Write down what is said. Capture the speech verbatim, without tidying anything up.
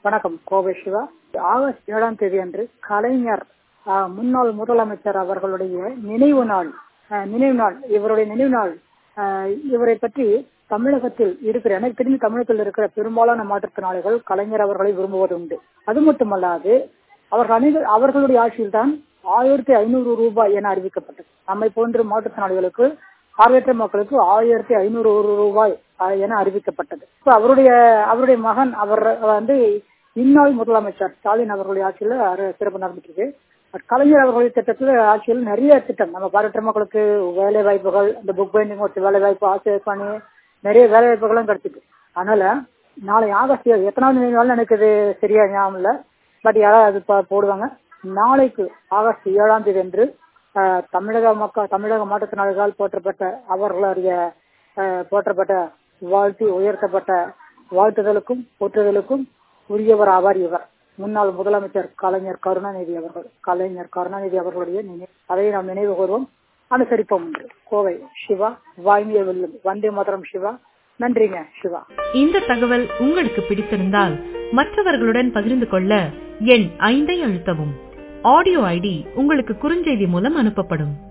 வணக்கம். கோவை சிவா. ஆகஸ்ட் ஏழாம் தேதி அன்று கலைஞர் ஆஹ், முன்னாள் முதலமைச்சர் அவர்களுடைய நினைவு நாள் ஆஹ், நினைவு நாள் இவருடைய நினைவு நாள். ஆஹ், இவரை பற்றி தமிழகத்தில் இருக்கிற எனக்கு தெரிஞ்ச தமிழகத்தில் இருக்கிற பெரும்பாலான மாற்றுத்திறனாளிகள் கலைஞர் அவர்களை விரும்புவது உண்டு. அது மட்டுமல்லாது அவர்கள் அனைவர் அவர்களுடைய ஆட்சியில் தான் ஆயிரத்தி ஐநூறு ரூபாய் என அறிவிக்கப்பட்டது. நம்மை போன்ற மாற்றுத்திறனாளிகளுக்கு பார்வையற்ற மக்களுக்கு ஆயிரத்தி ஐநூறு ரூபாய் ஆஹ், என அறிவிக்கப்பட்டது. இப்ப அவருடைய அவருடைய மகன் அவர் வந்து இந்நாள் முதலமைச்சர் ஸ்டாலின் அவர்களுடைய ஆட்சியில் அர- சிறப்பு நடந்துட்டு இருக்கு. கலைஞர் அவர்களுடைய திட்டத்தில் ஆட்சியில் நிறைய திட்டம் நம்ம பார்வையற்ற மக்களுக்கு வேலை வாய்ப்புகள், இந்த புக் பைண்டிங் ஒரு வேலை வாய்ப்பு, ஆசிரியர் பணி, நிறைய வேலை வாய்ப்புகளும் கிடைச்சிது. அதனால நாளை ஆகஸ்ட் ஏழு எத்தனாவது நினைவு எனக்கு இது சரியா ஞாபகம் இல்லை. பட் யாராவது அது ப- போடுவாங்க. நாளைக்கு ஆகஸ்ட் ஏழாம் தேதி அன்று ஆஹ், தமிழக மக்கள் தமிழக மாற்றுத்திறனாளிகளால் போற்றப்பட்ட அவர்களுடைய ஆஹ், போற்றப்பட்ட வாழ்த்தி உயர்த்தப்பட்ட வாழ்த்துதலுக்கும் போற்றுதலுக்கும் உரியவர் ஆவார் இவர். முன்னாள் முதலமைச்சர் கலைஞர் கருணாநிதி அவர்கள் கலைஞர் கருணாநிதி அவர்களுடைய நினைவு அதை நாம் நினைவு கூறுவோம், அனுசரிப்போம் என்று. கோவை சிவா. வாய்மைய வெல்லும். வந்தே மாதரம் சிவா. நன்றிங்க சிவா. இந்த தகவல் உங்களுக்கு பிடித்திருந்தால் மற்றவர்களுடன் பகிர்ந்து கொள்ள எண் ஐந்தை அழுத்தவும். ஆடியோ ஐடி உங்களுக்கு குறுஞ்செய்தி மூலம் அனுப்பப்படும்.